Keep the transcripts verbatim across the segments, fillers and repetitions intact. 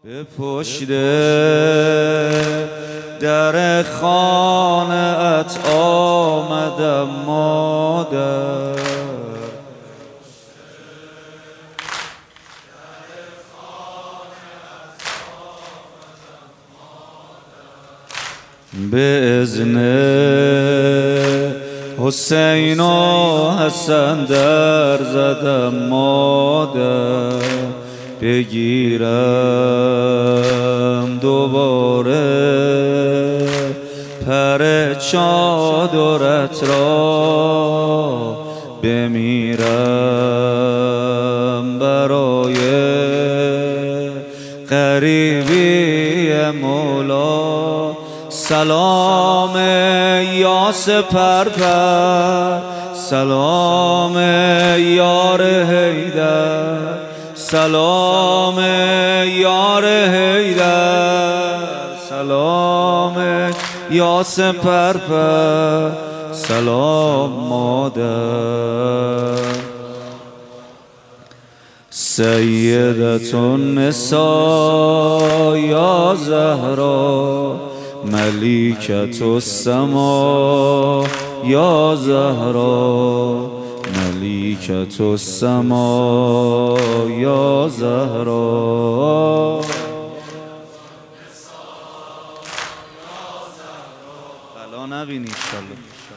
به پشت در خانه ات آمدم مادر، به اذن حسین و حسن در زدم مادر، بگیرم دوباره پر چادرت را، بمیرم برای غریبی مولا. سلام یا سپرپر، سلام یار حیدر، سلام یار حیدر، سلام یا سپرپر، سلام مادر. سیدة النساء یا زهرا، ملیکة السما یا زهرا، ملیکة السما یا زهرا. بلا نبینی انشالله.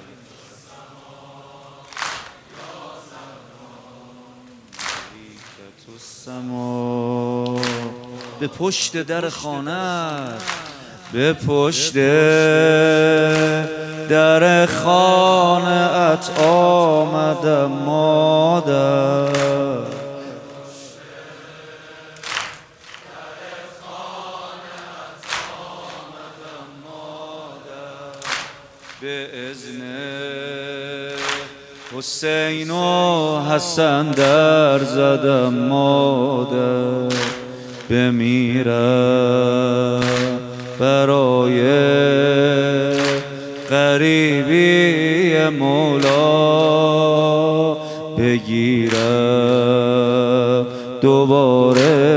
ملیکة السما به پشت در خانه، به پشت در خانه ات آمدم مادر، به اذن حسین و حسن در زدم مادر، بمیرم برای غریبی مولا، بگیرم دوباره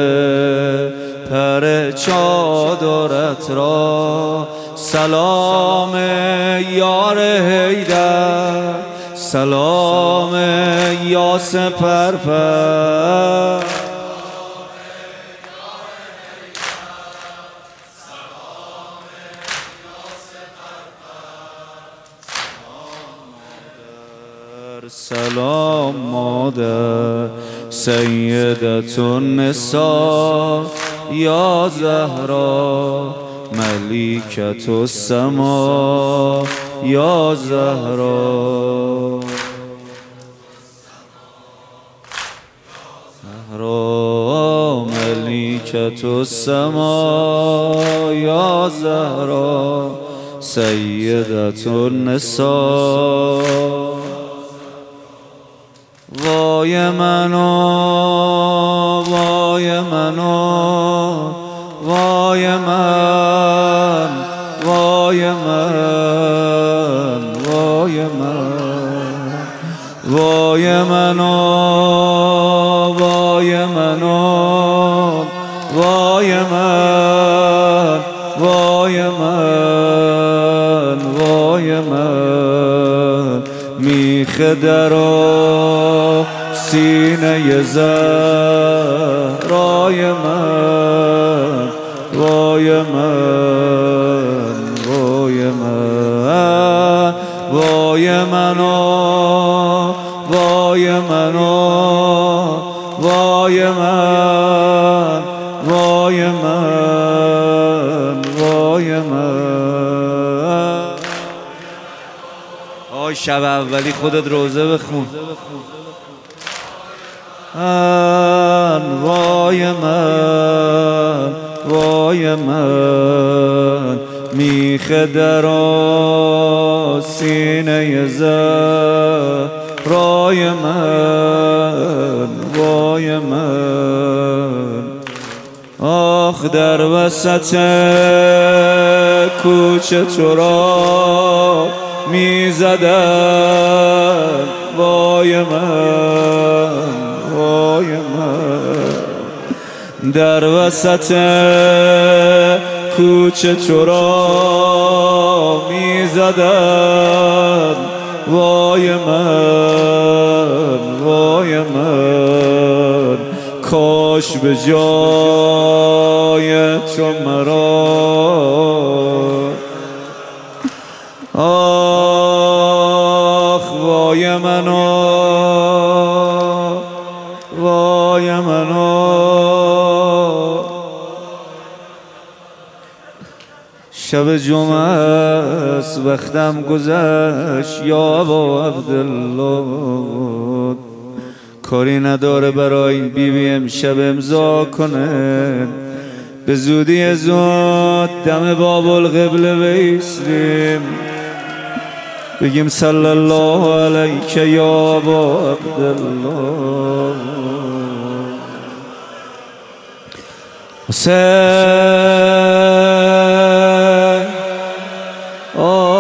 پر چادرت را. سلام یار حیدر، سلام یا سپرپر، سلام مادر. سیدة النساء یا زهرا، ملیکة السما یا زهرا، زهرا ملیکة السما یا زهرا، سیدة النساء. وای منو وای منو وای من، وای من وای من، وای منو وای منو وای من، وای من وای من. میخ درا سینه زهرای من، وای من وای من، وای منو وای منو وای من، وای من وای من. آی شب اولی خودت روزه بخون. وای من وای من، میخ درا سینه زهرای من، وای من. آخ در وسط کوچه تو را میزدن، وای من وای من. در وسط کوچه تو را می زدم. وای من وای من کاش به جای تو مرا آخ وای منو وای منو شب جمعه است وقتم گذشت یا ابا عبدالله کاری نداره برای بیبی امشب امضا کنه به زودی زود دم باب القبله بیستیم بگیم صلی الله علیک یا ابا عبدالله حسین